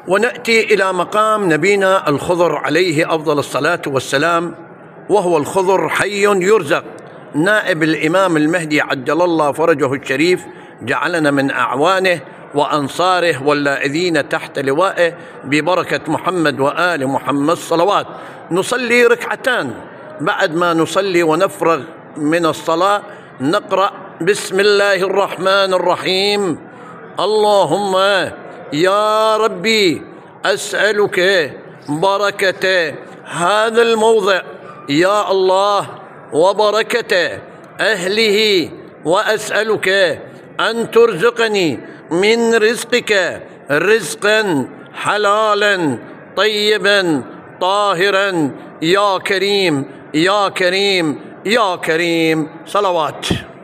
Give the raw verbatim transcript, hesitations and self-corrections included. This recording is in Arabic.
ونأتي إلى مقام نبينا الخضر عليه أفضل الصلاة والسلام، وهو الخضر حي يرزق، نائب الإمام المهدي عجل الله فرجه الشريف، جعلنا من أعوانه وأنصاره واللاذين تحت لوائه ببركة محمد وآل محمد صلوات. نصلي ركعتان، بعد ما نصلي ونفرغ من الصلاة نقرأ بسم الله الرحمن الرحيم. اللهم يا ربي أسألك بركة هذا الموضع يا الله وبركة أهله، وأسألك أن ترزقني من رزقك رزقا حلالا طيبا طاهرا يا كريم يا كريم يا كريم. صلوات.